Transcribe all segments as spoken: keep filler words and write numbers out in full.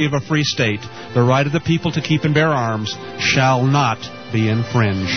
of a free state, the right of the people to keep and bear arms shall not be infringed.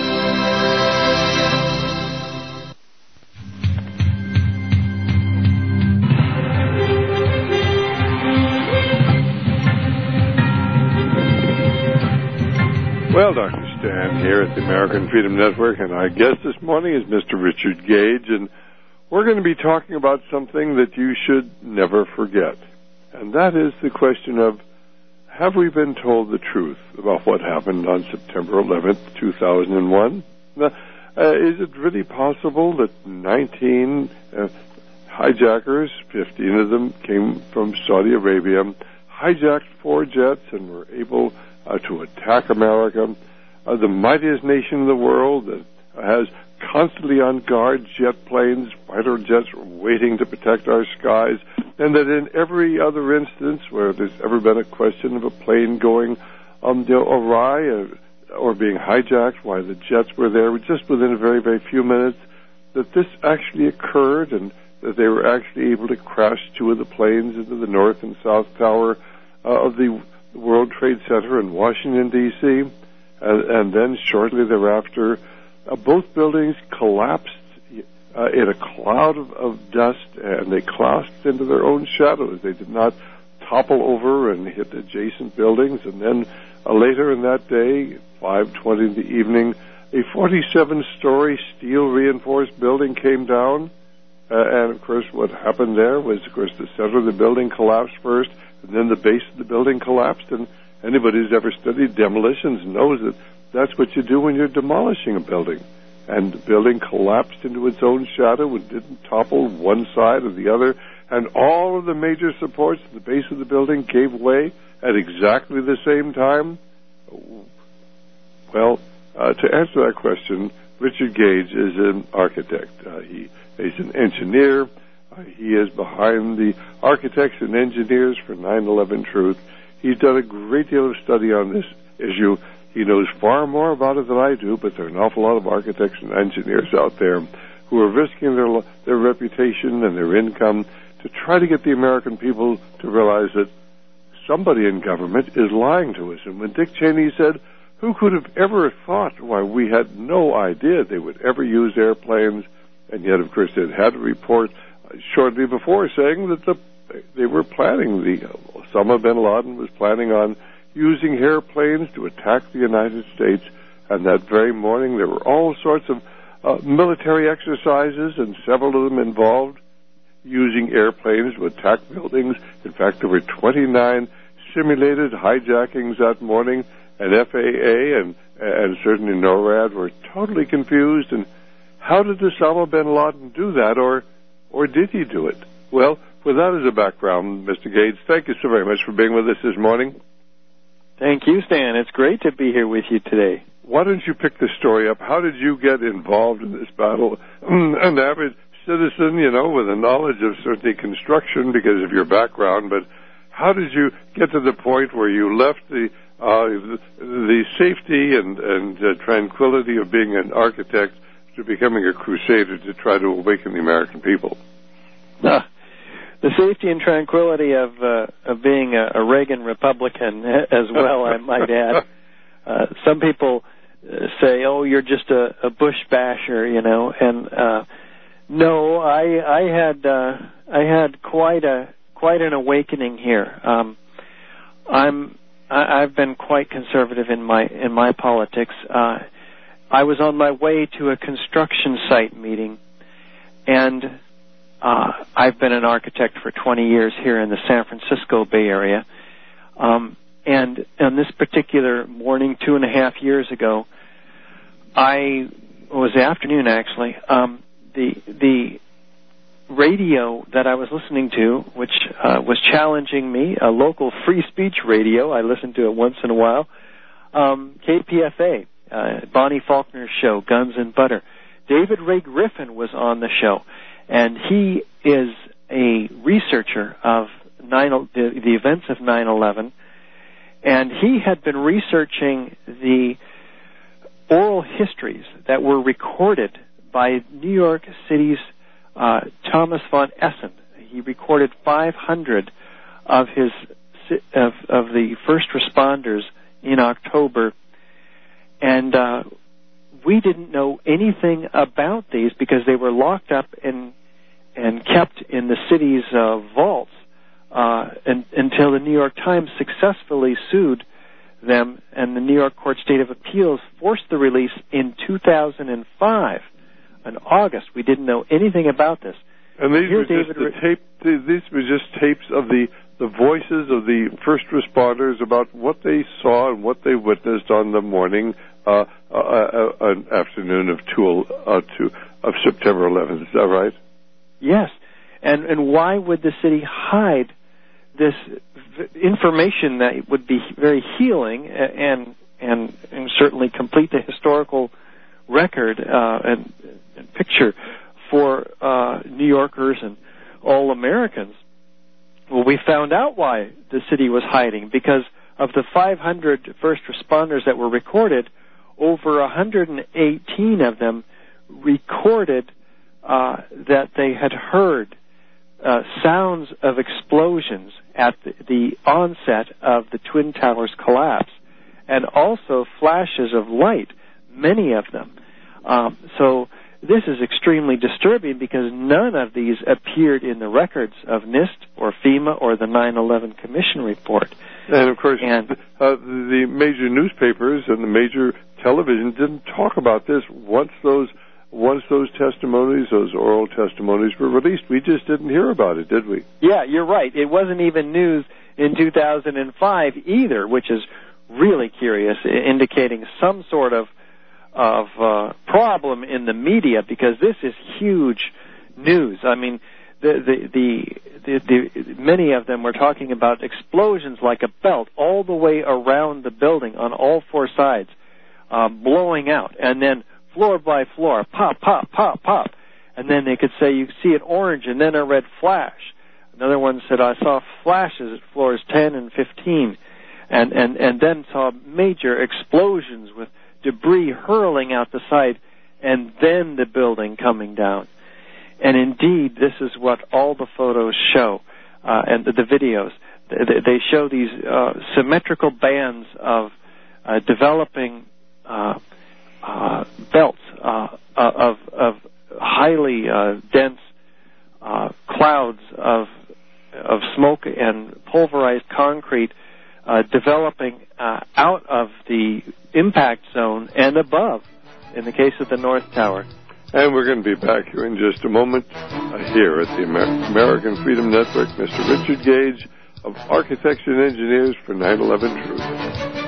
Well, Doctor Stan here at the American Freedom Network, and our guest this morning is Mister Richard Gage, and we're going to be talking about something that you should never forget, and that is the question of, have we been told the truth about what happened on September eleventh, two thousand one? Now, uh, is it really possible that nineteen uh, hijackers, fifteen of them came from Saudi Arabia, hijacked four jets and were able uh, to attack America, uh, the mightiest nation in the world that has constantly on guard jet planes, fighter jets waiting to protect our skies, and that in every other instance where there's ever been a question of a plane going um, you know, awry uh, or being hijacked, why the jets were there just within a very, very few minutes, that this actually occurred and that they were actually able to crash two of the planes into the North and South Tower uh, of the World Trade Center in Washington, D C, and, and then shortly thereafter, Uh, both buildings collapsed uh, in a cloud of, of dust, and they collapsed into their own shadows. They did not topple over and hit adjacent buildings. And then uh, later in that day, five twenty in the evening, a forty-seven story steel-reinforced building came down. Uh, and, of course, what happened there was, of course, the center of the building collapsed first, and then the base of the building collapsed. And anybody who's ever studied demolitions knows that that's what you do when you're demolishing a building. And the building collapsed into its own shadow and didn't topple one side or the other. And all of the major supports at the base of the building gave way at exactly the same time. Well, uh, to answer that question, Richard Gage is an architect. Uh, he is an engineer. Uh, he is behind the architects and engineers for nine eleven Truth. He's done a great deal of study on this issue. He knows far more about it than I do, but there are an awful lot of architects and engineers out there who are risking their their reputation and their income to try to get the American people to realize that somebody in government is lying to us. And when Dick Cheney said, who could have ever thought, why, we had no idea they would ever use airplanes, and yet, of course, they'd had a report shortly before saying that the, they were planning, the Osama bin Laden was planning on using airplanes to attack the United States, and that very morning there were all sorts of uh, military exercises, and several of them involved using airplanes to attack buildings. In fact, there were twenty-nine simulated hijackings that morning, and F A A and, and certainly NORAD were totally confused. And how did Osama bin Laden do that, or, or did he do it? Well, with that as a background, Mister Gates, thank you so very much for being with us this morning. Thank you, Stan. It's great to be here with you today. Why don't you pick the story up? How did you get involved in this battle? An average citizen, you know, with a knowledge of certainly construction because of your background, but how did you get to the point where you left the uh, the, the safety and, and uh, tranquility of being an architect to becoming a crusader to try to awaken the American people? Uh, the safety and tranquility of uh, of being a, a Reagan Republican as well, I might add. Uh, some people uh, say, "Oh, you're just a, a Bush basher," you know, and uh, no, I I had uh, I had quite a quite an awakening here. Um, I'm I, I've been quite conservative in my in my politics. Uh, I was on my way to a construction site meeting, and Uh, I've been an architect for twenty years here in the San Francisco Bay Area. Um, and on this particular morning, two and a half years ago, I, it was the afternoon actually, um, the, the radio that I was listening to, which uh, was challenging me, a local free speech radio, I listen to it once in a while, um, K P F A, uh, Bonnie Faulkner's show, Guns and Butter. David Ray Griffin was on the show. And he is a researcher of nine, the, the events of nine eleven, and he had been researching the oral histories that were recorded by New York City's uh, Thomas von Essen. He recorded five hundred of his of, of the first responders in October, and uh, we didn't know anything about these because they were locked up and and kept in the city's uh, vaults uh, and, until the New York Times successfully sued them, and the New York Court State of Appeals forced the release in two thousand five. In August, we didn't know anything about this. And these Here, were just David the Re- tape. These were just tapes of the the voices of the first responders about what they saw and what they witnessed on the morning, uh, uh, uh, an afternoon of two, uh, two of September eleventh. Is that right? Yes, and and why would the city hide this v- information that would be very healing and and, and certainly complete the historical record uh, and, and picture for uh, New Yorkers and all Americans? Well, we found out why the city was hiding, because of the five hundred first responders that were recorded, over one hundred eighteen of them recorded uh, that they had heard uh, sounds of explosions at the, the onset of the Twin Towers collapse, and also flashes of light, many of them. Um, so this is extremely disturbing because none of these appeared in the records of NIST or FEMA or the nine eleven Commission report. And, of course, and, uh, the major newspapers and the major television didn't talk about this once those once those testimonies, those oral testimonies were released. We just didn't hear about it, did we? Yeah, you're right. It wasn't even news in two thousand five either, which is really curious, indicating some sort of of uh, problem in the media, because this is huge news. I mean, the the, the the the many of them were talking about explosions like a belt all the way around the building on all four sides, uh, blowing out, and then floor by floor, pop, pop, pop, pop, and then they could say you see an orange and then a red flash. Another one said I saw flashes at floors ten and fifteen, and and and then saw major explosions with debris hurling out the side, and then the building coming down. And indeed, this is what all the photos show, uh, and the, the videos. They, they show these uh, symmetrical bands of uh, developing uh, uh, belts uh, of, of highly uh, dense uh, clouds of of smoke and pulverized concrete uh, developing uh, out of the impact zone and above, in the case of the North Tower. And we're going to be back here in just a moment uh, here at the Amer- American Freedom Network. Mister Richard Gage of Architects and Engineers for nine eleven Truth.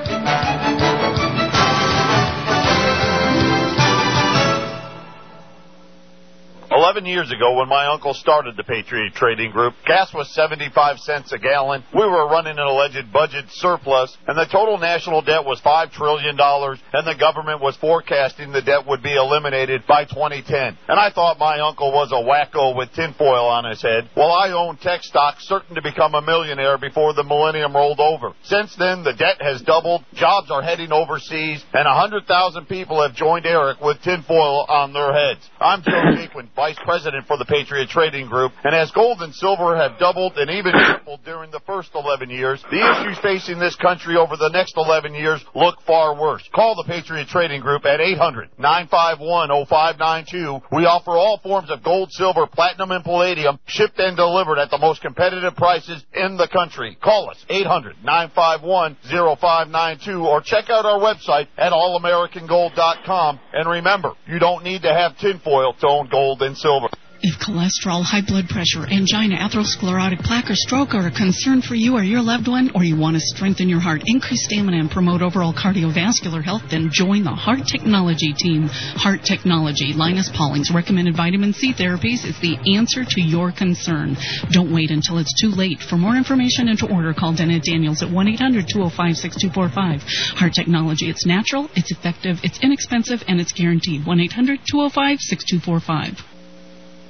Eleven years ago, when my uncle started the Patriot Trading Group, gas was seventy-five cents a gallon. We were running an alleged budget surplus, and the total national debt was five trillion dollars, and the government was forecasting the debt would be eliminated by twenty ten. And I thought my uncle was a wacko with tinfoil on his head, while I owned tech stocks certain to become a millionaire before the millennium rolled over. Since then, the debt has doubled, jobs are heading overseas, and one hundred thousand people have joined Eric with tinfoil on their heads. I'm Joe Jaquin, Vice President for the Patriot Trading Group, and as gold and silver have doubled and even tripled during the first eleven years, the issues facing this country over the next eleven years look far worse. Call the Patriot Trading Group at eight hundred, nine five one, oh five nine two. We offer all forms of gold, silver, platinum, and palladium, shipped and delivered at the most competitive prices in the country. Call us, eight hundred, nine five one, oh five nine two, or check out our website at all american gold dot com. And remember, you don't need to have tinfoil to own gold and silver. If cholesterol, high blood pressure, angina, atherosclerotic plaque, or stroke are a concern for you or your loved one, or you want to strengthen your heart, increase stamina, and promote overall cardiovascular health, then join the Heart Technology team. Heart Technology, Linus Pauling's recommended vitamin C therapies, is the answer to your concern. Don't wait until it's too late. For more information and to order, call Dennett Daniels at one eight hundred, two oh five, six two four five. Heart Technology, it's natural, it's effective, it's inexpensive, and it's guaranteed. one eight hundred, two oh five, six two four five.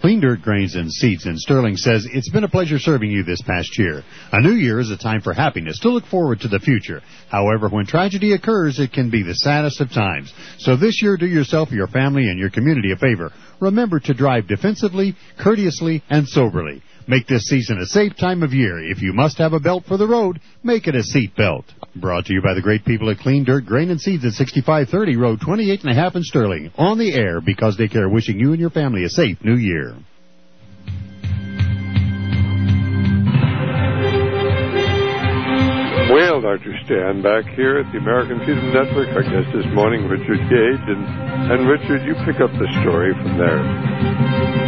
Clean Dirt Grains and Seeds in Sterling says, it's been a pleasure serving you this past year. A new year is a time for happiness, to look forward to the future. However, when tragedy occurs, it can be the saddest of times. So this year, do yourself, your family, and your community a favor. Remember to drive defensively, courteously, and soberly. Make this season a safe time of year. If you must have a belt for the road, make it a seat belt. Brought to you by the great people at Clean Dirt Grain and Seeds at sixty-five thirty Road twenty-eight and a half in Sterling. On the air because they care, wishing you and your family a safe new year. Well, Doctor Stan, back here at the American Freedom Network. Our guest this morning, Richard Gage. And, and Richard, you pick up the story from there.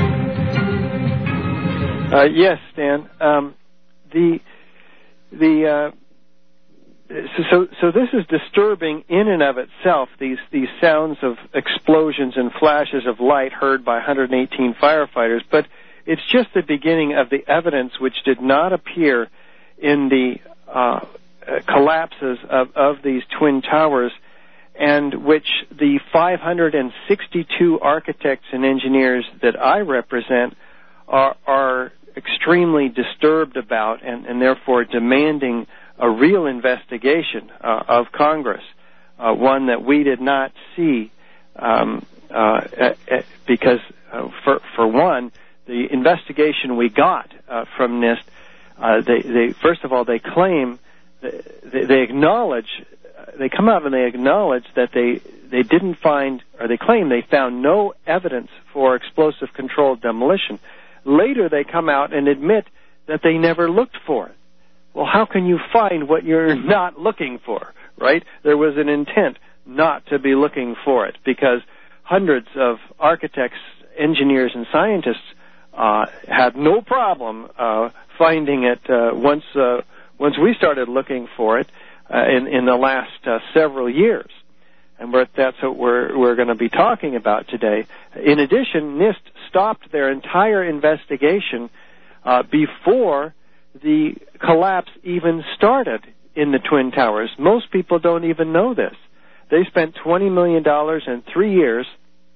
Uh, yes, Stan. Um, the the uh, so so this is disturbing in and of itself. These these sounds of explosions and flashes of light heard by one hundred eighteen firefighters, but it's just the beginning of the evidence which did not appear in the uh, collapses of, of these twin towers, and which the five hundred sixty-two architects and engineers that I represent are, are extremely disturbed about, and, and therefore demanding a real investigation uh, of Congress, uh, one that we did not see, um, uh, uh, because uh, for for one, the investigation we got uh, from NIST, uh, they, they first of all they claim, they, they acknowledge, they come out and they acknowledge that they they didn't find, or they claim they found no evidence for explosive controlled demolition. Later, they come out and admit that they never looked for it. Well, how can you find what you're not looking for, right? There was an intent not to be looking for it because hundreds of architects, engineers, and scientists uh, had no problem uh, finding it uh, once uh, once we started looking for it uh, in, in the last uh, several years. And we're, that's what we're, we're going to be talking about today. In addition, NIST stopped their entire investigation uh, before the collapse even started in the Twin Towers. Most people don't even know this. They spent twenty million dollars in three years,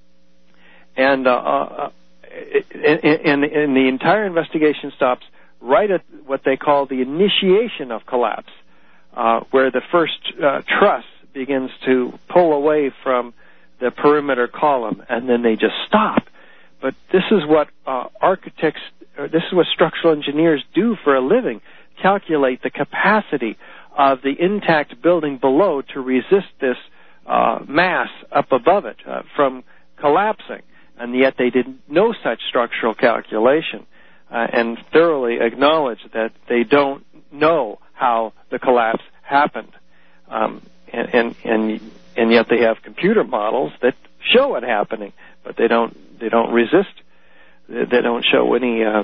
and, uh, uh, and, and the entire investigation stops right at what they call the initiation of collapse, uh, where the first uh, truss begins to pull away from the perimeter column, and then they just stop. But this is what uh, architects, or this is what structural engineers do for a living, calculate the capacity of the intact building below to resist this uh, mass up above it uh, from collapsing. And yet they did no such structural calculation uh, and thoroughly acknowledge that they don't know how the collapse happened. Um, And, and and and yet they have computer models that show it happening, but they don't they don't resist. They don't show any uh,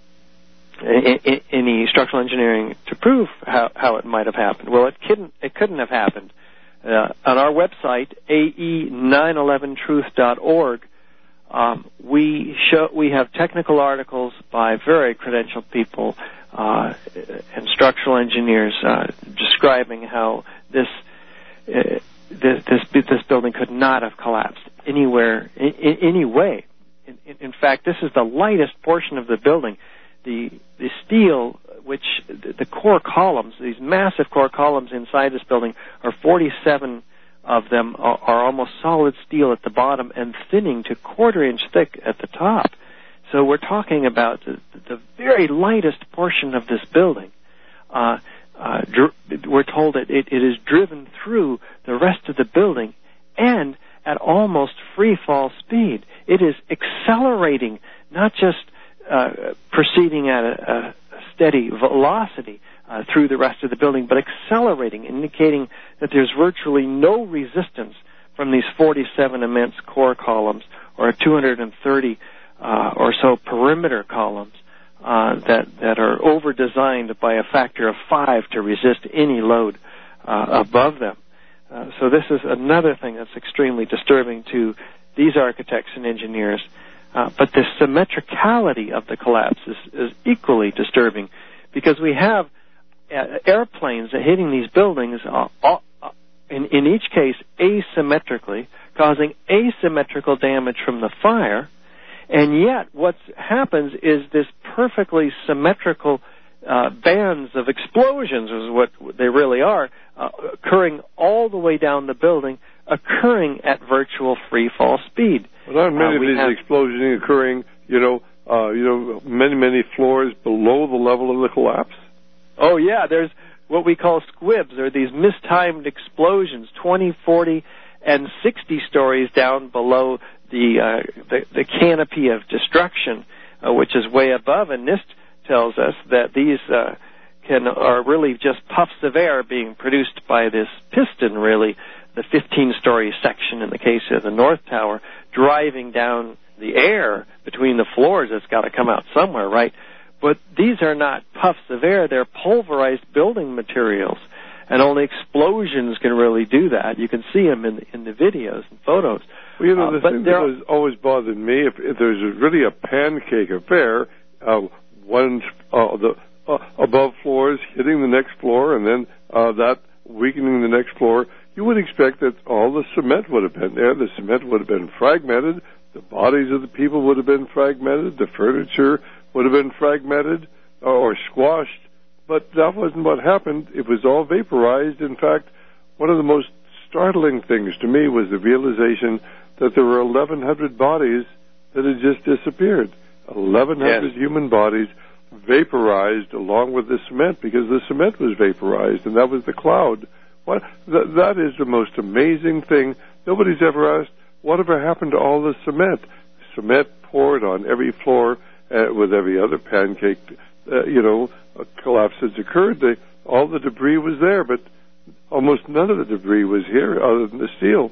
any structural engineering to prove how, how it might have happened. Well, it couldn't it couldn't have happened. Uh, on our website A E nine eleven truth dot org, um, we show we have technical articles by very credentialed people uh, and structural engineers uh, describing how this. Uh, this, this this building could not have collapsed anywhere, in, in any way. In, in fact, this is the lightest portion of the building. The the steel, which the, the core columns, these massive core columns inside this building, are forty-seven of them are, are almost solid steel at the bottom and thinning to quarter inch thick at the top. So we're talking about the, the very lightest portion of this building. Uh, Uh, dr- we're told that it, it is driven through the rest of the building and at almost free fall speed. It is accelerating, not just uh, proceeding at a, a steady velocity uh, through the rest of the building, but accelerating, indicating that there's virtually no resistance from these forty-seven immense core columns or two hundred thirty uh, or so perimeter columns. Uh, that that are over-designed by a factor of five to resist any load uh, above them. Uh, so this is another thing that's extremely disturbing to these architects and engineers. Uh, but the symmetricality of the collapse is, is equally disturbing because we have uh, airplanes hitting these buildings, uh, uh, in, in each case asymmetrically, causing asymmetrical damage from the fire, And yet what happens is this perfectly symmetrical uh, bands of explosions, is what they really are, uh, occurring all the way down the building, occurring at virtual free fall speed. Well, aren't many uh, of these have... explosions occurring, you know, uh, you know, many, many floors below the level of the collapse? Oh, yeah, there's what we call squibs, or these mistimed explosions, twenty, forty, and sixty stories down below the uh, the, the canopy of destruction, uh, which is way above. And NIST tells us that these uh, can are really just puffs of air being produced by this piston, really, the fifteen-story section in the case of the North Tower, driving down the air between the floors. It's got to come out somewhere, right? But these are not puffs of air. They're pulverized building materials, and only explosions can really do that. You can see them in, in the videos and photos. Well, you know, the uh, thing that has always bothered me, if, if there's really a pancake affair, uh, one uh, the uh, above floors hitting the next floor, and then uh, that weakening the next floor, you would expect that all the cement would have been there. The cement would have been fragmented. The bodies of the people would have been fragmented. The furniture would have been fragmented or squashed, but that wasn't what happened. It was all vaporized. In fact, one of the most startling things to me was the realization that there were eleven hundred bodies that had just disappeared. eleven hundred yes. human bodies vaporized along with the cement, because the cement was vaporized, and that was the cloud. What, th- that is the most amazing thing. Nobody's ever asked, whatever happened to all the cement? Cement poured on every floor, Uh, with every other pancake, uh, you know, collapse that's occurred. They, all the debris was there, but almost none of the debris was here other than the steel.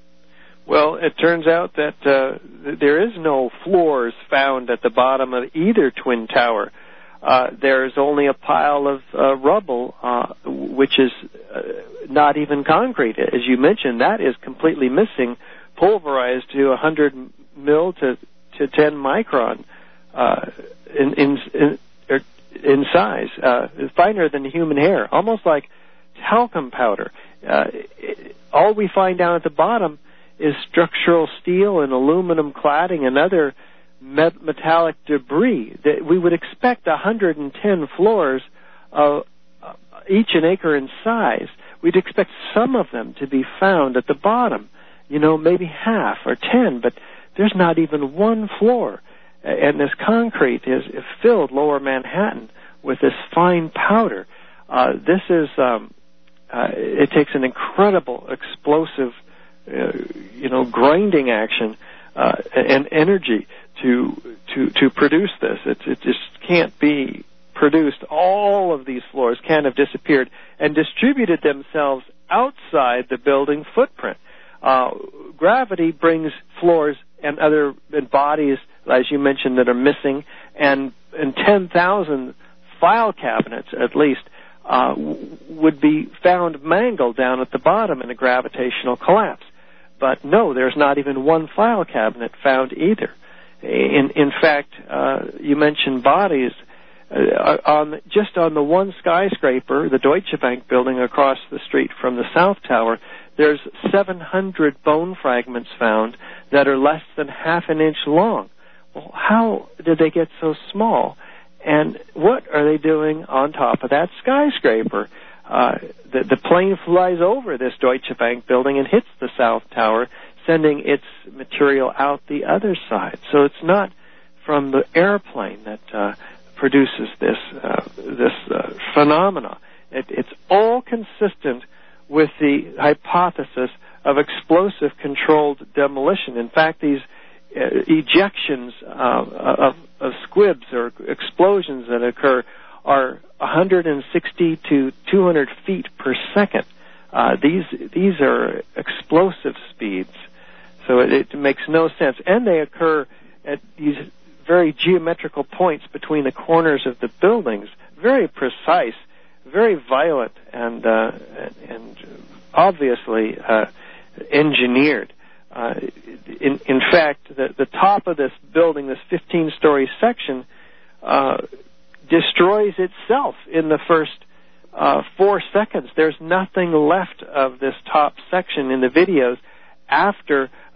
Well, it turns out that uh, there is no floors found at the bottom of either Twin Tower. Uh, there's only a pile of uh, rubble, uh, which is uh, not even concrete. As you mentioned, that is completely missing, pulverized to one hundred mil to, to ten micron. Uh, in in in, er, in size, uh, finer than human hair, almost like talcum powder. Uh, it, all we find down at the bottom is structural steel and aluminum cladding and other met- metallic debris. That we would expect one hundred ten floors, uh, each an acre in size. We'd expect some of them to be found at the bottom, you know, maybe half or ten, but there's not even one floor. And this concrete is filled lower Manhattan with this fine powder. Uh, this is, um, uh, it takes an incredible explosive, uh, you know, grinding action uh, and energy to to to produce this. It, it just can't be produced. All of these floors can have disappeared and distributed themselves outside the building footprint. Uh, gravity brings floors and other and bodies, as you mentioned, that are missing, and, and ten thousand file cabinets, at least, uh, w- would be found mangled down at the bottom in a gravitational collapse. But no, there's not even one file cabinet found either. In, in fact, uh, you mentioned bodies. Uh, on just on the one skyscraper, the Deutsche Bank building across the street from the South Tower, there's seven hundred bone fragments found that are less than half an inch long. Well, how did they get so small? And what are they doing on top of that skyscraper? Uh, the, the plane flies over this Deutsche Bank building and hits the South Tower, sending its material out the other side. So it's not from the airplane that uh, produces this uh, this uh, phenomena. It, it's all consistent with the hypothesis of explosive controlled demolition. In fact, these uh, ejections uh, of, of squibs or explosions that occur are one hundred sixty to two hundred feet per second. Uh, these these are explosive speeds, so it, it makes no sense. And they occur at these very geometrical points between the corners of the buildings, very precise, very violent, and uh, and obviously uh, engineered. Uh, in, in fact, the, the top of this building, this fifteen-story section, uh, destroys itself in the first uh, four seconds. There's nothing left of this top section in the videos after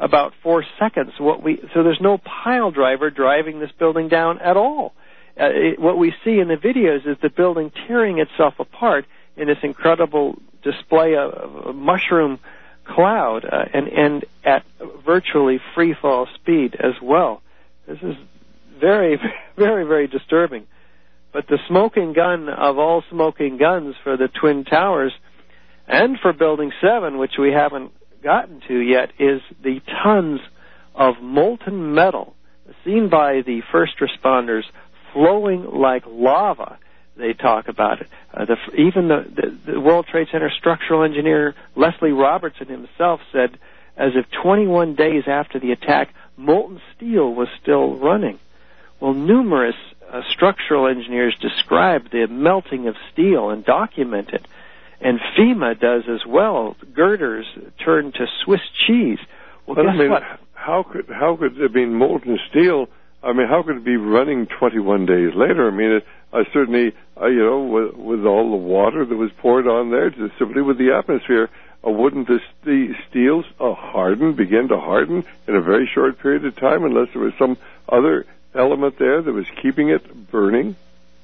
about four seconds. What we so there's no pile driver driving this building down at all. Uh, it, what we see in the videos is the building tearing itself apart in this incredible display of, of a mushroom cloud, uh, and and at virtually free fall speed as well. This is very, very, very disturbing. But the smoking gun of all smoking guns for the Twin Towers and for Building seven, which we haven't gotten to yet, is the tons of molten metal seen by the first responders flowing like lava. They talk about it. Uh, the, even the, the, the World Trade Center structural engineer Leslie Robertson himself said as if twenty-one days after the attack, molten steel was still running. Well, numerous uh, structural engineers describe the melting of steel and document it. And FEMA does as well. Girders turn to Swiss cheese. Well, but guess I mean, what? How could how could there be molten steel? I mean, how could it be running twenty-one days later? I mean, it, I certainly, uh, you know, with, with all the water that was poured on there, just simply with the atmosphere, uh, wouldn't the, the steels uh, harden, begin to harden in a very short period of time, unless there was some other element there that was keeping it burning?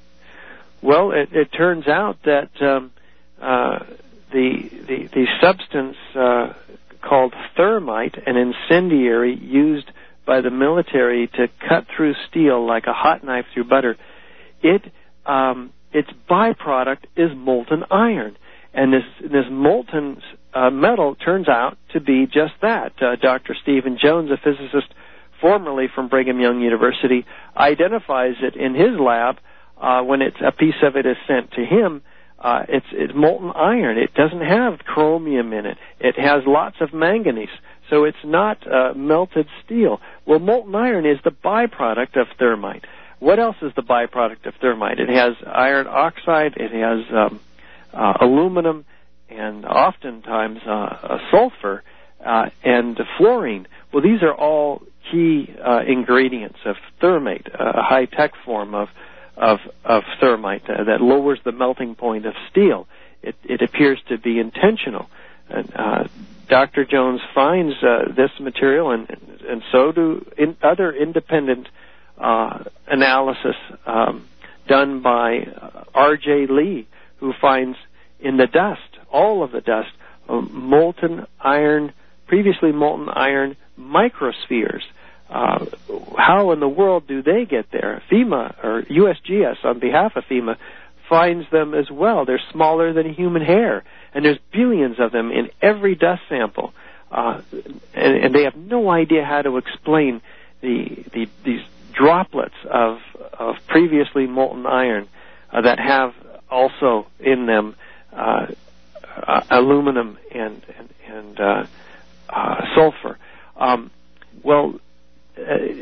Well, it, it turns out that um, uh, the, the the substance uh, called thermite, an incendiary used by the military to cut through steel like a hot knife through butter, it um, its byproduct is molten iron, and this this molten uh, metal turns out to be just that. Uh, Doctor Stephen Jones, a physicist formerly from Brigham Young University, identifies it in his lab. Uh, when it's a piece of it is sent to him, uh, it's, it's molten iron. It doesn't have chromium in it. It has lots of manganese, so it's not uh, melted steel. Well, molten iron is the byproduct of thermite. What else is the byproduct of thermite? It has iron oxide, it has um, uh, aluminum, and oftentimes uh, uh, sulfur uh, and fluorine. Well, these are all key uh, ingredients of thermate, a high-tech form of of, of thermite uh, that lowers the melting point of steel. It, it appears to be intentional. And, uh, Doctor Jones finds uh, this material, and, and so do in other independent uh, analysis um, done by uh, R J Lee, who finds in the dust, all of the dust, uh, molten iron, previously molten iron microspheres. Uh, how in the world do they get there? FEMA, or U S G S on behalf of FEMA, finds them as well. They're smaller than a human hair, and there's billions of them in every dust sample. Uh, and, and they have no idea how to explain the, the these droplets of, of previously molten iron uh, that have also in them uh, uh, aluminum and, and, and uh, uh, sulfur. Um, well, Uh,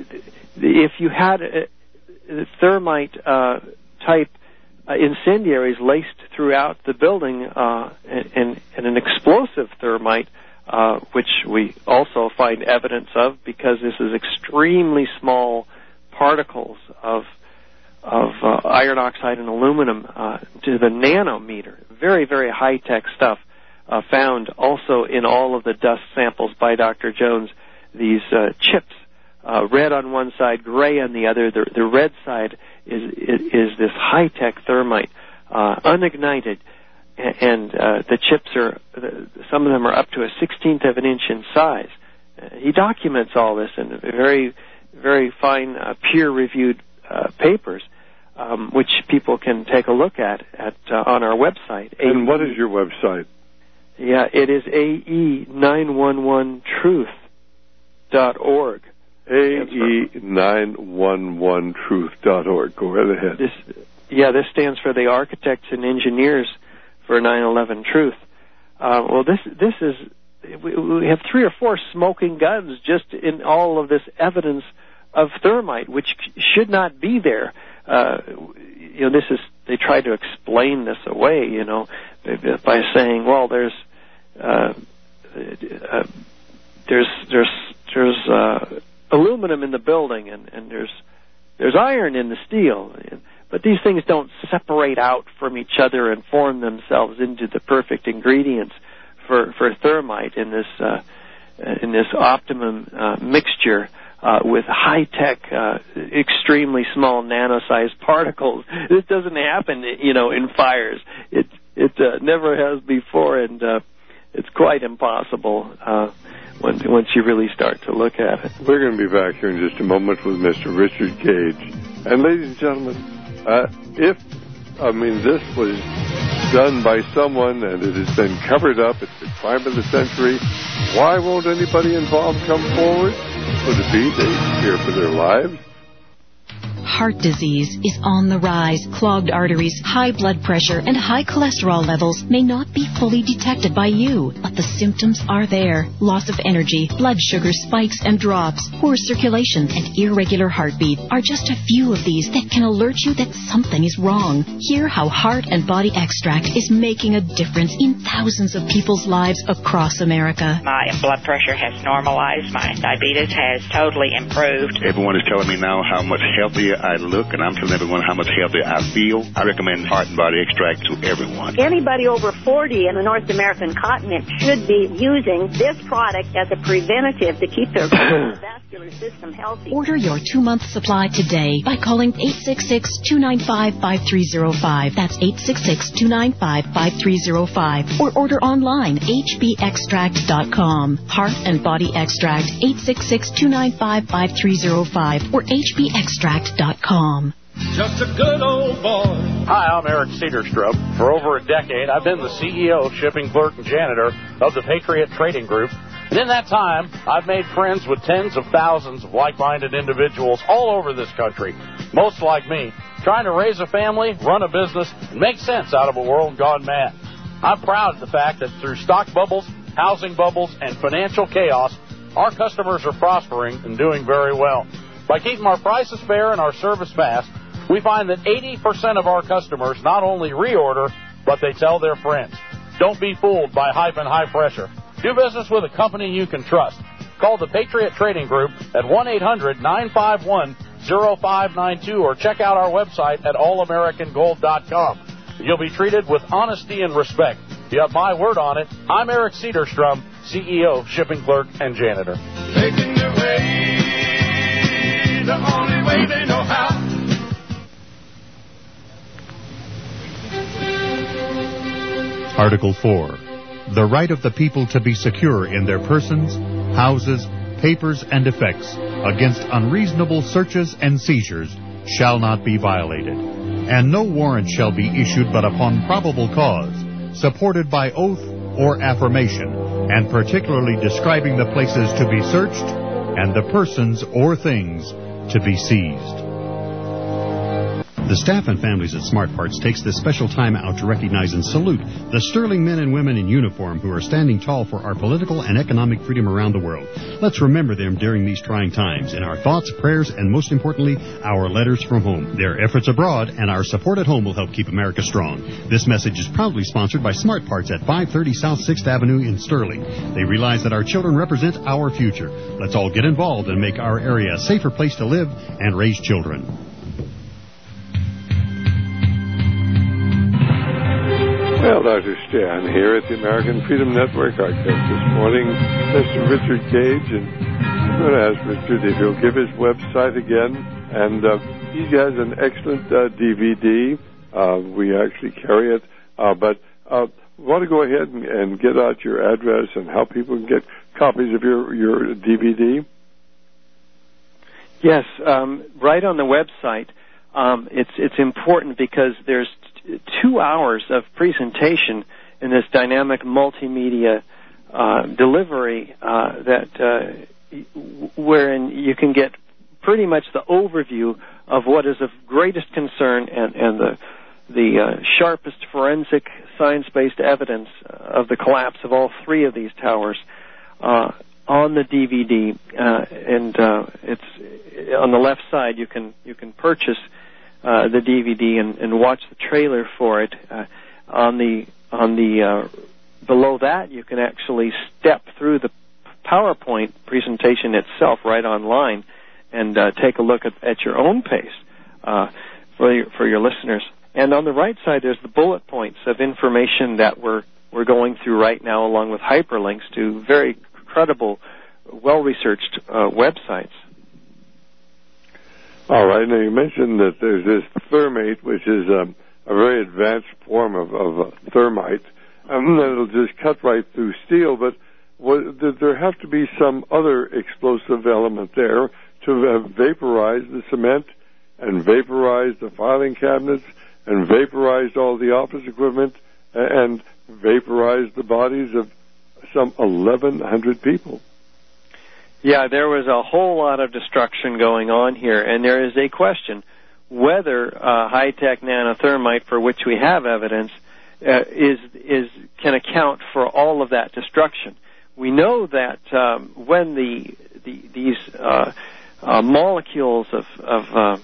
if you had a, a thermite uh, type uh, incendiaries laced throughout the building uh, and, and an explosive thermite, uh, which we also find evidence of because this is extremely small particles of of uh, iron oxide and aluminum uh, to the nanometer, very, very high-tech stuff uh, found also in all of the dust samples by Doctor Jones, these uh, chips. Uh, red on one side, gray on the other. The, the red side is is, is this high-tech thermite, uh, unignited, and uh, the chips are, some of them are up to a sixteenth of an inch in size. Uh, he documents all this in very, very fine uh, peer-reviewed uh, papers, um, which people can take a look at at uh, on our website. And what is your website? Yeah, it is A E nine one one truth dot org. A E nine one one truth dot org. Go right ahead. This, yeah, this stands for the Architects and Engineers for nine eleven Truth. Uh, well, this this is, we, we have three or four smoking guns just in all of this evidence of thermite, which should not be there. Uh, you know, this is, they try to explain this away, you know, by saying, well, there's, uh, uh, there's, there's, there's, uh, aluminum in the building, and, and there's there's iron in the steel, but these things don't separate out from each other and form themselves into the perfect ingredients for, for thermite in this uh, in this optimum uh, mixture uh, with high-tech, uh, extremely small nano-sized particles. This doesn't happen, you know, in fires. It it uh, never has before, and uh, it's quite impossible uh, when, once you really start to look at it. We're going to be back here in just a moment with Mister Richard Gage. And ladies and gentlemen, uh, if, I mean, this was done by someone and it has been covered up, it's the crime of the century, why won't anybody involved come forward? Could it be they fear for their lives? Heart disease is on the rise. Clogged arteries, high blood pressure, and high cholesterol levels may not be fully detected by you, but the symptoms are there. Loss of energy, blood sugar spikes and drops, poor circulation, and irregular heartbeat are just a few of these that can alert you that something is wrong. Hear how Heart and Body Extract is making a difference in thousands of people's lives across America. My blood pressure has normalized. My diabetes has totally improved. Everyone is telling me now how much healthier I look, and I'm telling everyone how much healthier I feel. I recommend Heart and Body Extract to everyone. Anybody over forty in the North American continent should be using this product as a preventative to keep their cardiovascular system healthy. Order your two-month supply today by calling eight six six, two nine five, five three zero five. That's eight six six, two nine five, five three zero five. Or order online, h b extract dot com. Heart and Body Extract, eight six six, two nine five, five three zero five or h b extract dot com. Just a good old boy. Hi, I'm Eric Cedarstrom. For over a decade, I've been the C E O, shipping clerk, and janitor of the Patriot Trading Group. And in that time, I've made friends with tens of thousands of like-minded individuals all over this country, most like me, trying to raise a family, run a business, and make sense out of a world gone mad. I'm proud of the fact that through stock bubbles, housing bubbles, and financial chaos, our customers are prospering and doing very well. By keeping our prices fair and our service fast, we find that eighty percent of our customers not only reorder, but they tell their friends. Don't be fooled by hype and high pressure. Do business with a company you can trust. Call the Patriot Trading Group at one eight hundred, nine five one, zero five nine two or check out our website at all american gold dot com. You'll be treated with honesty and respect. You have my word on it. I'm Eric Cedarstrom, C E O, shipping clerk, and janitor. Making their way the only way they know how. Article four. The right of the people to be secure in their persons, houses, papers, and effects against unreasonable searches and seizures shall not be violated, and no warrant shall be issued but upon probable cause, supported by oath or affirmation, and particularly describing the places to be searched and the persons or things to be seized. The staff and families at Smart Parts takes this special time out to recognize and salute the sterling men and women in uniform who are standing tall for our political and economic freedom around the world. Let's remember them during these trying times in our thoughts, prayers, and most importantly, our letters from home. Their efforts abroad and our support at home will help keep America strong. This message is proudly sponsored by Smart Parts at five thirty South sixth Avenue in Sterling. They realize that our children represent our future. Let's all get involved and make our area a safer place to live and raise children. Well, Doctor Stan here at the American Freedom Network. Our guest this morning, Mister Richard Gage, and I'm going to ask Richard if he'll give his website again. And uh, he has an excellent uh, D V D. Uh, we actually carry it, uh, but uh, want to go ahead and, and get out your address and how people can get copies of your your D V D. Yes, um, right on the website. Um, it's it's important because there's two hours of presentation in this dynamic multimedia uh, delivery uh, that uh, wherein you can get pretty much the overview of what is of greatest concern and, and the the uh, sharpest forensic science-based evidence of the collapse of all three of these towers uh, on the D V D. Uh, and uh, it's on the left side. You can you can purchase Uh, the D V D and, and watch the trailer for it. Uh, on the on the uh, below that, you can actually step through the PowerPoint presentation itself right online and uh, take a look at, at your own pace uh, for your, for your listeners. And on the right side, there's the bullet points of information that we're we're going through right now, along with hyperlinks to very credible, well-researched uh, websites. All right. Now, you mentioned that there's this thermate, which is um, a very advanced form of, of uh, thermite, and it'll just cut right through steel. But what, did there have to be some other explosive element there to uh, vaporize the cement and vaporize the filing cabinets and vaporize all the office equipment and vaporize the bodies of some eleven hundred people? Yeah, there was a whole lot of destruction going on here, and there is a question whether uh, high-tech nanothermite, for which we have evidence, uh, is is can account for all of that destruction. We know that um, when the, the these uh, uh, molecules of of, uh,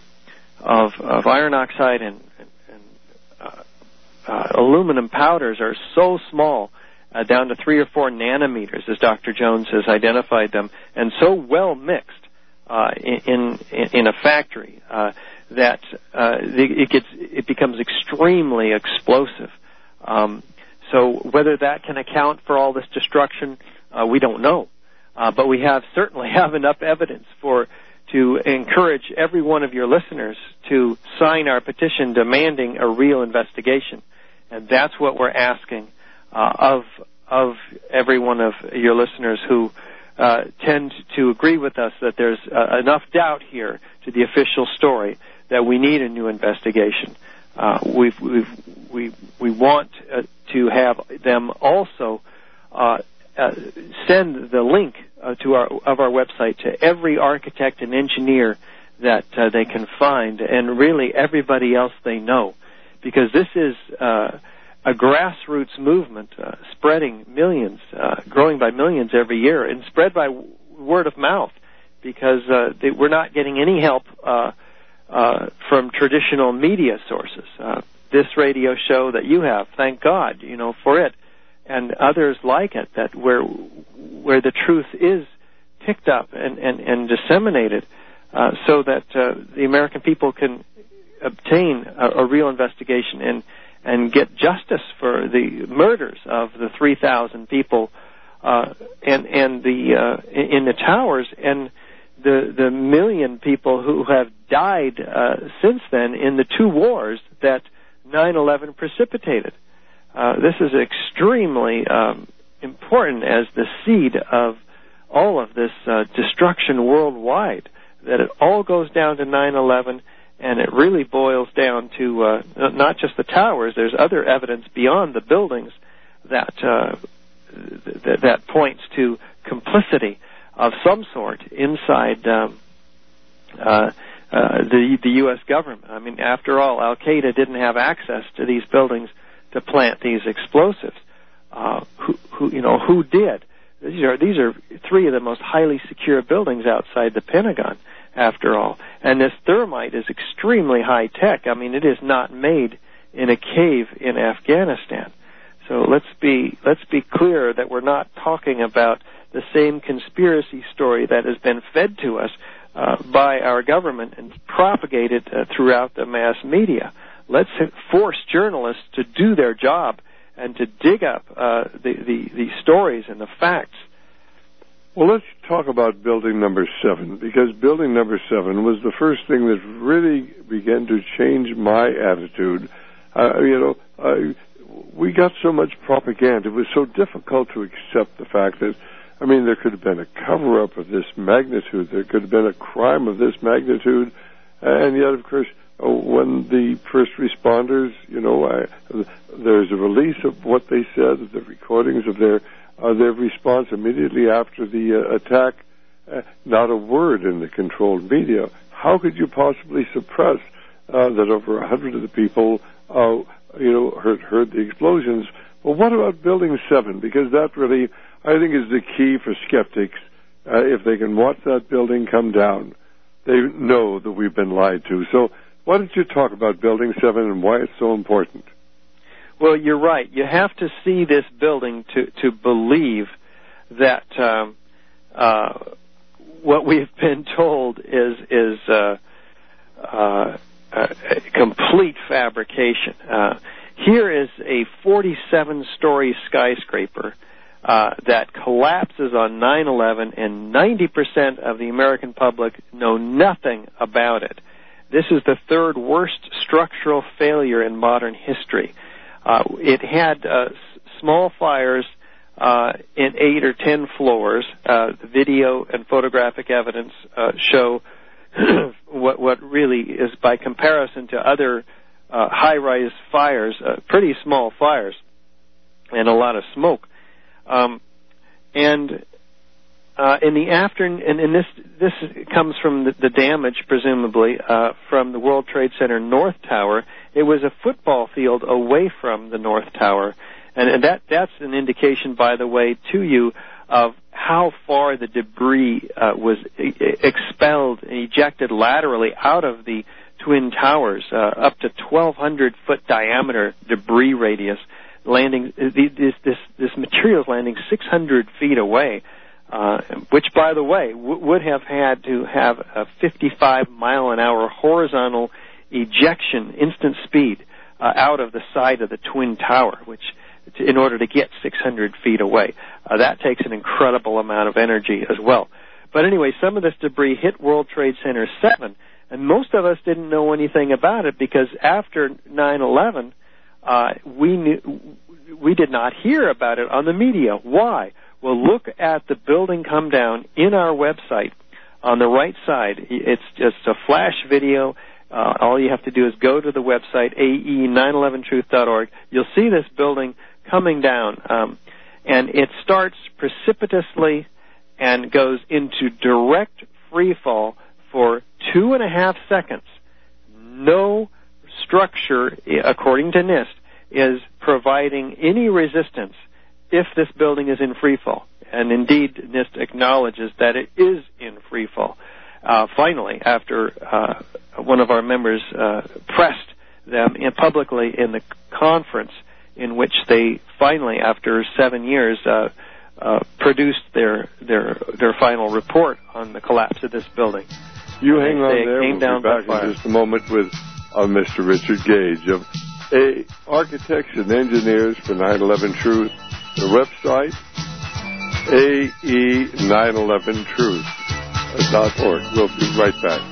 of of iron oxide and, and uh, uh, aluminum powders are so small, Uh, down to three or four nanometers, as Doctor Jones has identified them, and so well mixed uh, in, in in a factory uh, that uh, it gets it becomes extremely explosive. Um, so whether that can account for all this destruction, uh, we don't know. Uh, but we have certainly have enough evidence for to encourage every one of your listeners to sign our petition demanding a real investigation, and that's what we're asking. Uh, of of every one of your listeners who uh, tend to agree with us that there's uh, enough doubt here to the official story that we need a new investigation. Uh, we've, we've, we we want uh, to have them also uh, uh, send the link uh, to our of our website to every architect and engineer that uh, they can find, and really everybody else they know, because this is Uh, a grassroots movement uh, spreading millions, uh, growing by millions every year, and spread by w- word of mouth, because uh, they, we're not getting any help uh, uh, from traditional media sources. Uh, this radio show that you have, thank God, you know, for it, and others like it, that where where the truth is picked up and, and, and disseminated, uh, so that uh, the American people can obtain a, a real investigation and and get justice for the murders of the three thousand people uh, and and the uh, in the towers, and the the million people who have died uh, since then in the two wars that nine eleven precipitated. Uh, this is extremely um, important as the seed of all of this uh, destruction worldwide, that it all goes down to nine eleven. And it really boils down to uh, not just the towers. There's other evidence beyond the buildings that uh, th- that points to complicity of some sort inside um, uh, uh, the the U S government. I mean, after all, Al Qaeda didn't have access to these buildings to plant these explosives. Uh, who, who, you know, who did? These are these are three of the most highly secure buildings outside the Pentagon, after all. And this thermite is extremely high tech. I mean, it is not made in a cave in Afghanistan. So let's be let's be clear that we're not talking about the same conspiracy story that has been fed to us uh, by our government and propagated uh, throughout the mass media. Let's force journalists to do their job and to dig up uh, the, the, the stories and the facts. Well, let's talk about building number seven, because building number seven was the first thing that really began to change my attitude. Uh, you know, uh, we got so much propaganda. It was so difficult to accept the fact that, I mean, there could have been a cover-up of this magnitude. There could have been a crime of this magnitude. And yet, of course, when the first responders, you know, I, there's a release of what they said, the recordings of their Uh, their response immediately after the uh, attack, uh, not a word in the controlled media. How could you possibly suppress uh, that over a hundred of the people, uh, you know, heard, heard the explosions? Well, what about Building seven? Because that really, I think, is the key for skeptics. Uh, if they can watch that building come down, they know that we've been lied to. So why don't you talk about Building seven and why it's so important? Well, you're right. You have to see this building to, to believe that um, uh, what we've been told is is uh, uh, a complete fabrication. Uh, here is a forty-seven story skyscraper uh, that collapses on nine eleven, and ninety percent of the American public know nothing about it. This is the third worst structural failure in modern history. Uh, it had uh, s- small fires uh, in eight or ten floors. Uh, the video and photographic evidence uh, show what, what really is, by comparison to other uh, high-rise fires, uh, pretty small fires and a lot of smoke. Um, and uh, in the afternoon, and, and this this comes from the, the damage, presumably, uh, from the World Trade Center North Tower. It was a football field away from the North Tower, and, and that that's an indication, by the way, to you of how far the debris uh, was e- expelled and ejected laterally out of the Twin Towers, uh, up to twelve hundred foot diameter debris radius. Landing this this this material is landing six hundred feet away, uh, which, by the way, w- would have had to have a fifty-five mile an hour horizontal ejection, instant speed, uh, out of the side of the Twin Tower, which, to, in order to get six hundred feet away, uh, that takes an incredible amount of energy as well. But anyway, some of this debris hit World Trade Center seven, and most of us didn't know anything about it because after nine eleven. Uh, we knew, we did not hear about it on the media. Why? Well, look at the building come down in our website on the right side. It's just a flash video. Uh, all you have to do is go to the website, A E nine eleven truth dot org. You'll see this building coming down, um, and it starts precipitously and goes into direct free fall for two and a half seconds. No structure, according to NIST, is providing any resistance if this building is in free fall. And indeed, NIST acknowledges that it is in free fall. Uh, finally, after uh, one of our members uh, pressed them in publicly in the conference in which they finally, after seven years, uh, uh, produced their their their final report on the collapse of this building. You hang they, on they there. Came We'll down be back by fire. in just a moment with uh, Mister Richard Gage of a Architects and Engineers for nine eleven Truth. The website, A E nine eleven truth dot org. We'll be right back.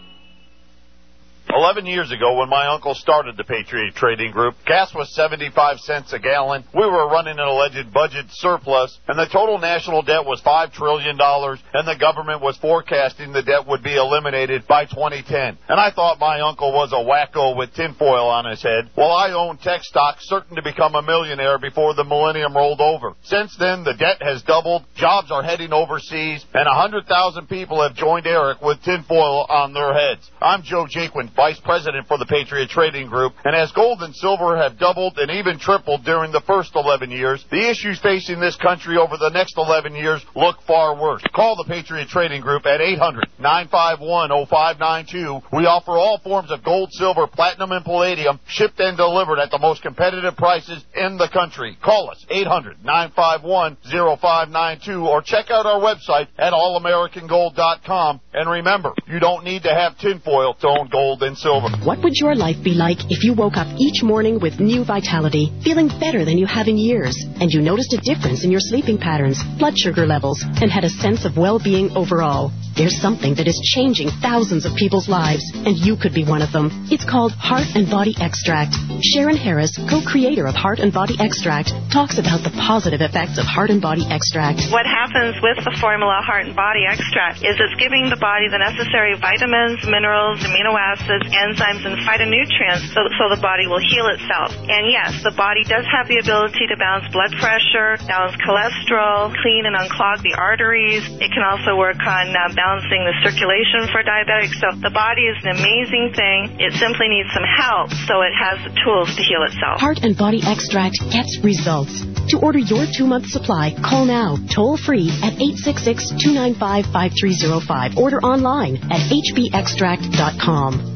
Eleven years ago, when my uncle started the Patriot Trading Group, gas was seventy-five cents a gallon. We were running an alleged budget surplus, and the total national debt was five trillion dollars, and the government was forecasting the debt would be eliminated by twenty ten. And I thought my uncle was a wacko with tinfoil on his head, while I owned tech stocks certain to become a millionaire before the millennium rolled over. Since then, the debt has doubled, jobs are heading overseas, and one hundred thousand people have joined Eric with tinfoil on their heads. I'm Joe Jaquin, Vice President for the Patriot Trading Group, and as gold and silver have doubled and even tripled during the first eleven years, the issues facing this country over the next eleven years look far worse. Call the Patriot Trading Group at eight hundred, nine five one, oh five nine two. We offer all forms of gold, silver, platinum, and palladium, shipped and delivered at the most competitive prices in the country. Call us, eight hundred, nine five one, oh five nine two, or check out our website at all american gold dot com. And remember, you don't need to have tinfoil to own gold and silver. What would your life be like if you woke up each morning with new vitality, feeling better than you have in years, and you noticed a difference in your sleeping patterns, blood sugar levels, and had a sense of well-being overall? There's something that is changing thousands of people's lives, and you could be one of them. It's called Heart and Body Extract. Sharon Harris, co-creator of Heart and Body Extract, talks about the positive effects of Heart and Body Extract. What happens with the formula Heart and Body Extract is it's giving the body the necessary vitamins, minerals, amino acids, enzymes, and phytonutrients so, so the body will heal itself. And yes, the body does have the ability to balance blood pressure, balance cholesterol, clean and unclog the arteries. It can also work on uh, balancing the circulation for diabetics. So the body is an amazing thing. It simply needs some help so it has the tools to heal itself. Heart and Body Extract gets results. To order your two-month supply, call now, toll-free at eight six six, two nine five, five three zero five. Order online at h b extract dot com.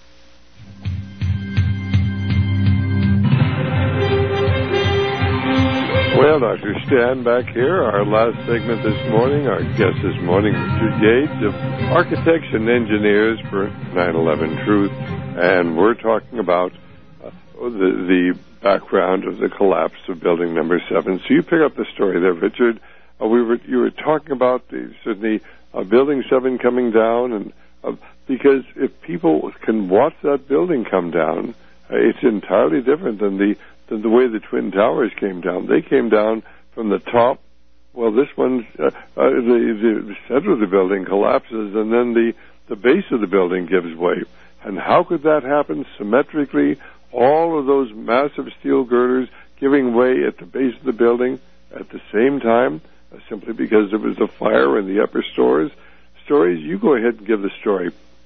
Well, Doctor Stan back here, our last segment this morning. Our guest this morning, Richard Gage of Architects and Engineers for nine eleven Truth. And we're talking about uh, the, the background of the collapse of building number seven. So you pick up the story there, Richard. Uh, we were you were talking about the certainly uh, building seven coming down, and uh, because if people can watch that building come down, uh, it's entirely different than the than the way the Twin Towers came down. They came down from the top. Well, this one's uh, uh, the, the center of the building collapses, and then the the base of the building gives way. And how could that happen symmetrically? All of those massive steel girders giving way at the base of the building at the same time, uh, simply because there was a fire in the upper stores. Stories, you go ahead and give the story.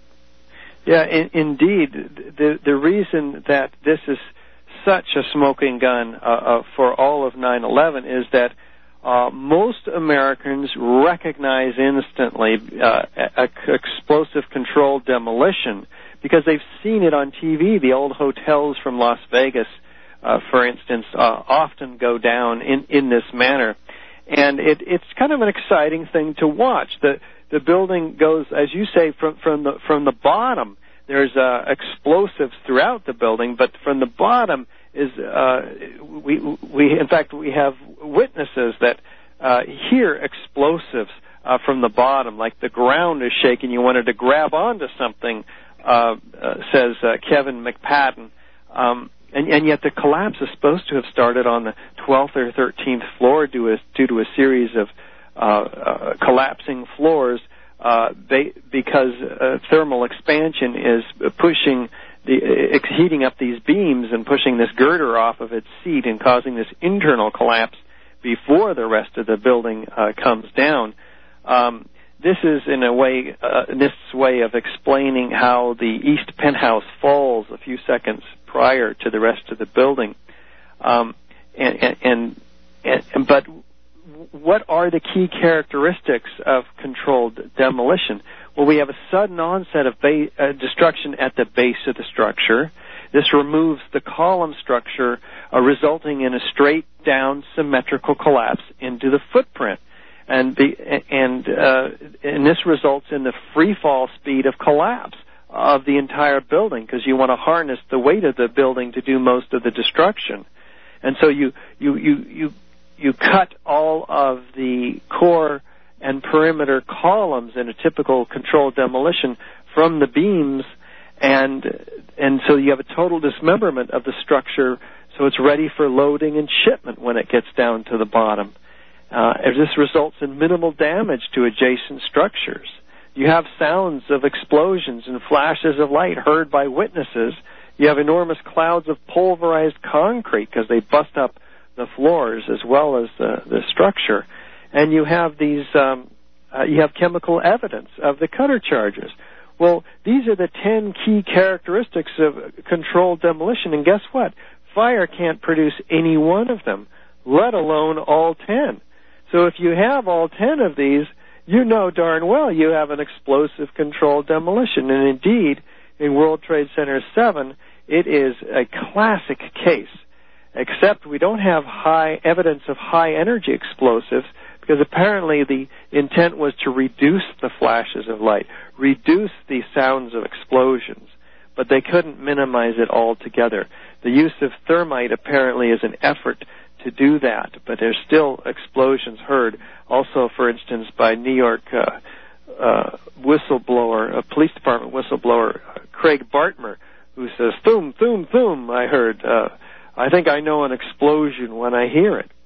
Yeah, in, indeed. The the reason that this is such a smoking gun uh, uh, for all of nine eleven is that uh, most Americans recognize instantly uh, a, a explosive controlled demolition, because they've seen it on T V. The old hotels from Las Vegas, uh, for instance, uh, often go down in, in this manner. And it, it's kind of an exciting thing to watch. The the building goes, as you say, from, from the from the bottom. There's uh, explosives throughout the building, but from the bottom is, uh, we, we in fact, we have witnesses that uh, hear explosives uh, from the bottom, like the ground is shaking. You wanted to grab onto something. Uh, uh, says uh, Kevin McPadden, um, and, and yet the collapse is supposed to have started on the twelfth or thirteenth floor due, a, due to a series of uh, uh, collapsing floors uh, they, because uh, thermal expansion is pushing the uh, heating up these beams and pushing this girder off of its seat and causing this internal collapse before the rest of the building uh, comes down. Um, This is, in a way, uh, this way of explaining how the east penthouse falls a few seconds prior to the rest of the building. Um, and, and, and, and but what are the key characteristics of controlled demolition? Well, we have a sudden onset of ba- uh, destruction at the base of the structure. This removes the column structure, uh, resulting in a straight down symmetrical collapse into the footprint. And the and uh, and this results in the free fall speed of collapse of the entire building, because you want to harness the weight of the building to do most of the destruction. And so you you you you you cut all of the core and perimeter columns in a typical controlled demolition from the beams, and and so you have a total dismemberment of the structure, so it's ready for loading and shipment when it gets down to the bottom. Uh, this results in minimal damage to adjacent structures. You have sounds of explosions and flashes of light heard by witnesses. You have enormous clouds of pulverized concrete because they bust up the floors as well as the, the structure. And you have these, um, uh, you have chemical evidence of the cutter charges. Well, these are the ten key characteristics of controlled demolition, and guess what? Fire can't produce any one of them, let alone all ten. So if you have all ten of these, you know darn well you have an explosive controlled demolition. And indeed, in World Trade Center seven, it is a classic case, except we don't have high evidence of high-energy explosives, because apparently the intent was to reduce the flashes of light, reduce the sounds of explosions, but they couldn't minimize it altogether. The use of thermite apparently is an effort to do that, but there's still explosions heard. Also, for instance, by New York uh, uh, whistleblower, a police department whistleblower, uh, Craig Bartmer, who says, "Thoom, thoom, thoom." I heard. Uh, I think I know an explosion when I hear it.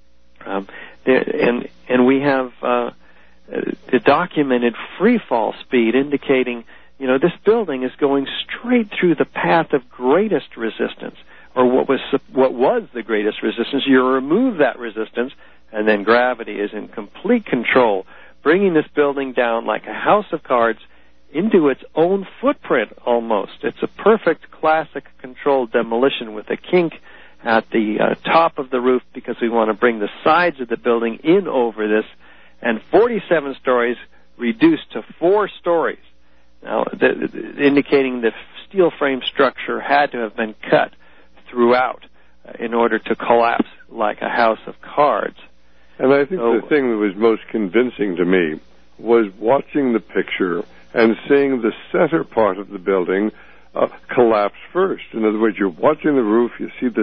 Um, there, and and we have uh, the documented free fall speed indicating, you know, this building is going straight through the path of greatest resistance, or what was what was the greatest resistance. You remove that resistance, and then gravity is in complete control, bringing this building down like a house of cards into its own footprint almost. It's a perfect classic controlled demolition with a kink at the uh, top of the roof, because we want to bring the sides of the building in over this, and forty-seven stories reduced to four stories. Now, the, the, indicating the steel frame structure had to have been cut throughout uh, in order to collapse like a house of cards. And I think so, the thing that was most convincing to me was watching the picture and seeing the center part of the building uh, collapse first. In other words, you're watching the roof, you see this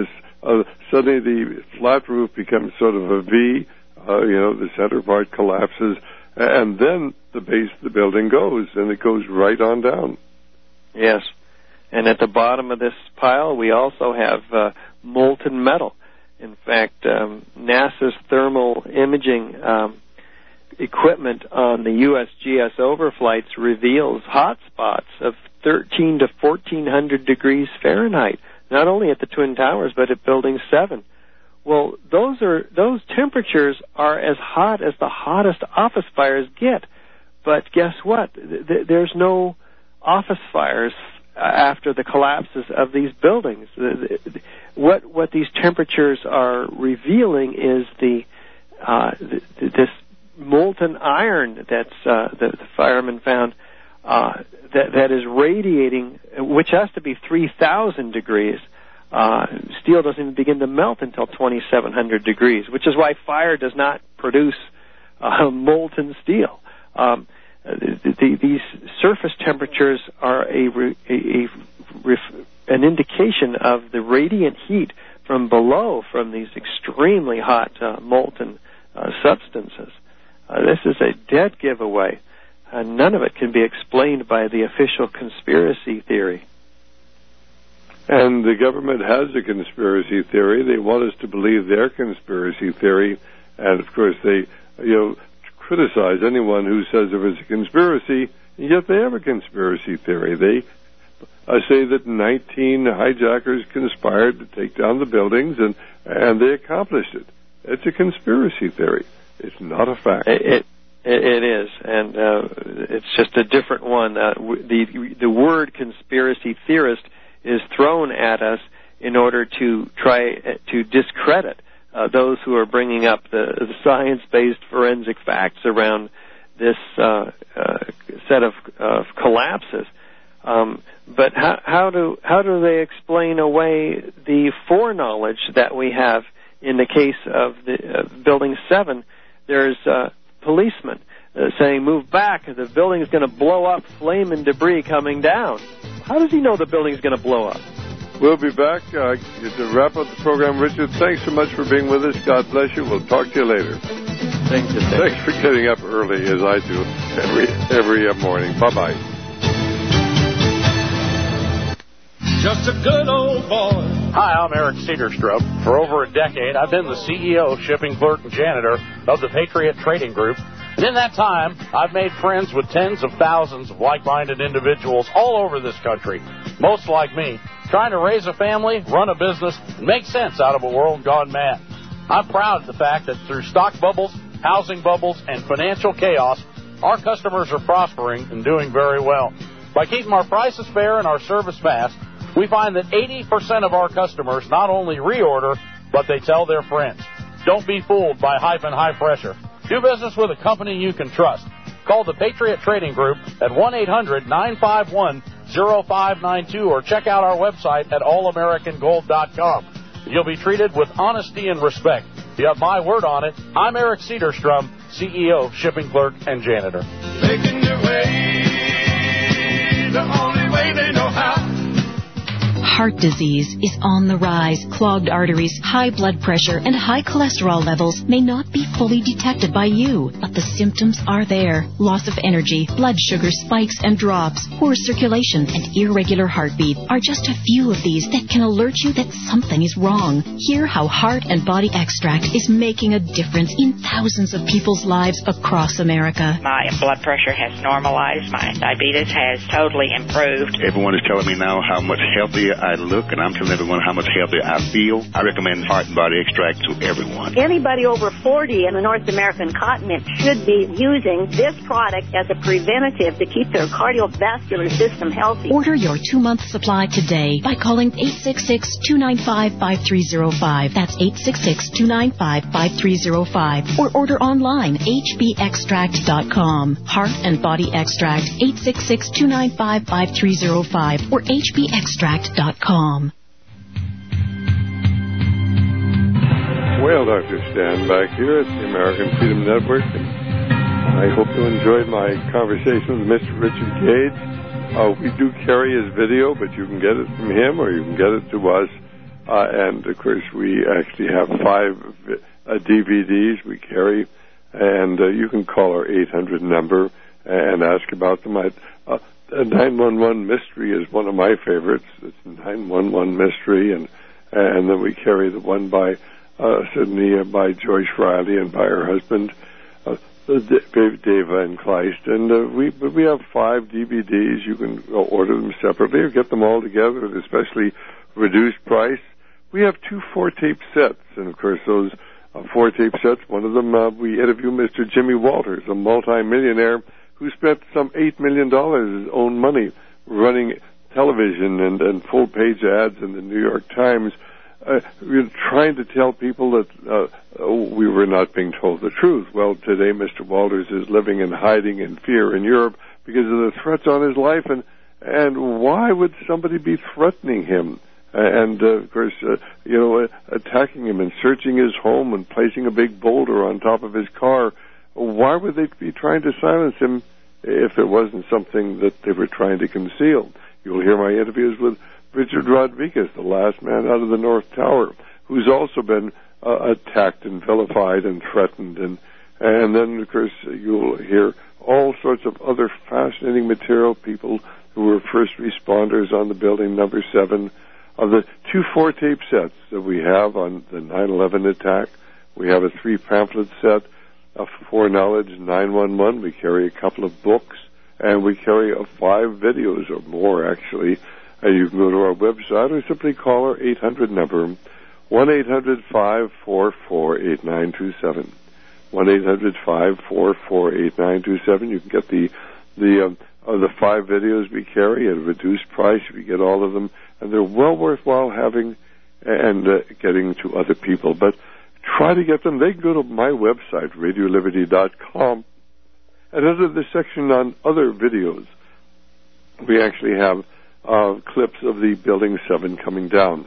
uh, suddenly the flat roof becomes sort of a V. Uh, you know, the center part collapses, and then the base of the building goes, and it goes right on down. Yes. And at the bottom of this pile, we also have uh, molten metal. In fact, um, NASA's thermal imaging um, equipment on the U S G S overflights reveals hot spots of thirteen to fourteen hundred degrees Fahrenheit, not only at the Twin Towers, but at Building seven. Well, those are those temperatures are as hot as the hottest office fires get. But guess what? Th- there's no office fires after the collapses of these buildings. What what these temperatures are revealing is the, uh, the this molten iron that's uh, the, the firemen found uh, that that is radiating, which has to be three thousand degrees. Uh, steel doesn't even begin to melt until twenty-seven hundred degrees, which is why fire does not produce uh, molten steel. Um, the, the, these surface temperatures are a, a, a an indication of the radiant heat from below from these extremely hot uh, molten uh, substances. Uh, this is a dead giveaway. Uh, none of it can be explained by the official conspiracy theory. And the government has a conspiracy theory. They want us to believe their conspiracy theory, and of course they, you know, criticize anyone who says there is a conspiracy, and yet they have a conspiracy theory. They uh, say that nineteen hijackers conspired to take down the buildings, and and they accomplished it. It's a conspiracy theory. It's not a fact. It it, it is, and uh, it's just a different one. Uh, the the word conspiracy theorist is thrown at us in order to try to discredit uh, those who are bringing up the, the science-based forensic facts around this uh, uh, set of, of collapses. Um, but how, how do how do they explain away the foreknowledge that we have in the case of the uh, Building seven? There's uh, policemen uh, saying, "Move back! The building is going to blow up, flame and debris coming down." How does he know the building's going to blow up? We'll be back uh, to wrap up the program. Richard, thanks so much for being with us. God bless you. We'll talk to you later. Thank you. Thanks for getting up early, as I do every every morning. Bye-bye. Just a good old boy. Hi, I'm Eric Cedarstrup. For over a decade, I've been the C E O, shipping clerk, and janitor of the Patriot Trading Group. And in that time, I've made friends with tens of thousands of like-minded individuals all over this country, most like me, trying to raise a family, run a business, and make sense out of a world gone mad. I'm proud of the fact that through stock bubbles, housing bubbles, and financial chaos, our customers are prospering and doing very well. By keeping our prices fair and our service fast, we find that eighty percent of our customers not only reorder, but they tell their friends. Don't be fooled by hype and high pressure. Do business with a company you can trust. Call the Patriot Trading Group at one eight hundred nine five one oh five nine two or check out our website at all american gold dot com. You'll be treated with honesty and respect. You have my word on it. I'm Eric Cedarstrom, C E O, shipping clerk, and janitor. Making their way the only way they know how. Heart disease is on the rise. Clogged arteries, high blood pressure, and high cholesterol levels may not be fully detected by you, but the symptoms are there. Loss of energy, blood sugar spikes and drops, poor circulation, and irregular heartbeat are just a few of these that can alert you that something is wrong. Hear how Heart and Body Extract is making a difference in thousands of people's lives across America. My blood pressure has normalized. My diabetes has totally improved. Everyone is telling me now how much healthier I look, and I'm telling everyone how much healthier I feel. I recommend Heart and Body Extract to everyone. Anybody over forty in the North American continent should be using this product as a preventative to keep their cardiovascular system healthy. Order your two-month supply today by calling eight six six, two nine five, five three zero five. That's eight six six, two nine five, five three zero five. Or order online, h b extract dot com. Heart and Body Extract, eight six six, two nine five, five three zero five or h b extract dot com. Well, Doctor Stan back here at the American Freedom Network, and I hope you enjoyed my conversation with Mister Richard Gage. Uh, we do carry his video, but you can get it from him or you can get it to us Uh, and, of course, we actually have five uh, D V Ds we carry, and uh, you can call our eight hundred number and ask about them. I, uh, nine one one Mystery is one of my favorites. It's nine one one Mystery, and and then we carry the one by uh, Sydney uh, by Joyce Riley and by her husband, uh, Dave, Dave Van Kleist. And uh, we we have five D V Ds. You can order them separately or get them all together at a especially reduced price. We have two four-tape sets, and of course those uh, four-tape sets, one of them uh, we interview Mister Jimmy Walters, a multi-millionaire who spent some eight million dollars of his own money running television and, and full-page ads in the New York Times, uh, we're trying to tell people that uh, we were not being told the truth. Well, today Mister Walters is living in hiding and fear in Europe because of the threats on his life, and, and why would somebody be threatening him? And, uh, of course, uh, you know, uh, attacking him and searching his home and placing a big boulder on top of his car. Why would they be trying to silence him if it wasn't something that they were trying to conceal? You'll hear my interviews with Richard Rodriguez, the last man out of the North Tower, who's also been uh, attacked and vilified and threatened. And, and then, of course, you'll hear all sorts of other fascinating material, people who were first responders on the building number seven. Of the two four-tape sets that we have on the nine eleven attack, we have a three-pamphlet set of foreknowledge nine one one. We carry a couple of books, and we carry a five videos or more, actually. And you can go to our website or simply call our eight hundred number, one eight hundred five four four eight nine two seven. one eight hundred five four four eight nine two seven. You can get the the um, uh, the five videos we carry at a reduced price. You get all of them, and they're well worthwhile having and uh, getting to other people. But try to get them. They can go to my website, radio liberty dot com, and under the section on other videos, we actually have uh, clips of the Building seven coming down.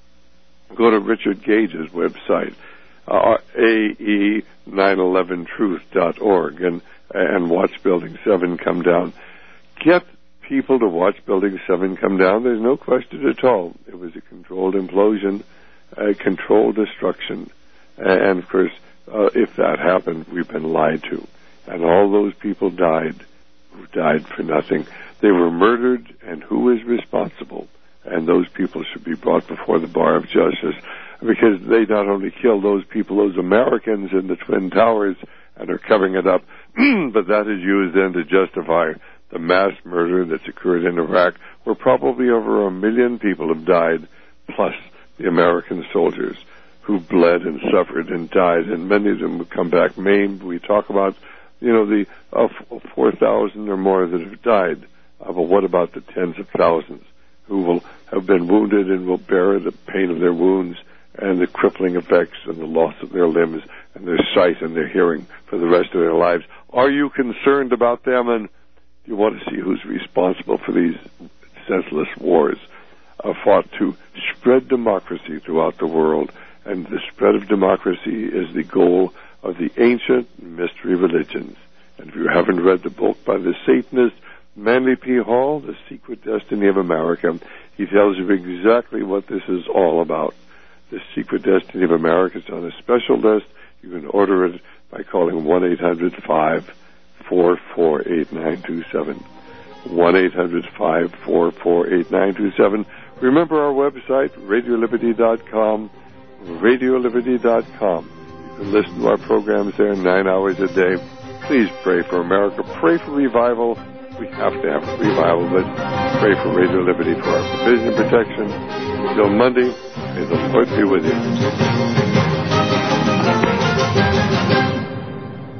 Go to Richard Gage's website, uh, A E nine eleven truth dot org, and, and watch Building seven come down. Get people to watch Building seven come down. There's no question at all. It was a controlled implosion, a controlled destruction. And, of course, uh, if that happened, we've been lied to. And all those people died, who died for nothing. They were murdered, and who is responsible? And those people should be brought before the bar of justice, because they not only killed those people, those Americans in the Twin Towers, and are covering it up, but that is used then to justify the mass murder that's occurred in Iraq, where probably over a million people have died, plus the American soldiers who bled and suffered and died, and many of them would come back maimed. We talk about, you know, the uh, four thousand or more that have died. Uh, but what about the tens of thousands who will have been wounded and will bear the pain of their wounds and the crippling effects and the loss of their limbs and their sight and their hearing for the rest of their lives? Are you concerned about them? And you want to see who's responsible for these senseless wars uh, fought to spread democracy throughout the world. And the spread of democracy is the goal of the ancient mystery religions. And if you haven't read the book by the Satanist Manly P. Hall, The Secret Destiny of America, he tells you exactly what this is all about. The Secret Destiny of America is on a special list. You can order it by calling one eight hundred five four four eight nine two seven. one eight hundred five four four eight nine two seven. Remember our website, radio liberty dot com, radio liberty dot com. You can listen to our programs there nine hours a day. Please pray for America. Pray for revival. We have to have a revival, but pray for Radio Liberty for our provision and protection. Until Monday, may the Lord be with you.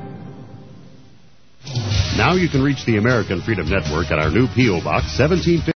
Now you can reach the American Freedom Network at our new P O. Box, seventeen fifty.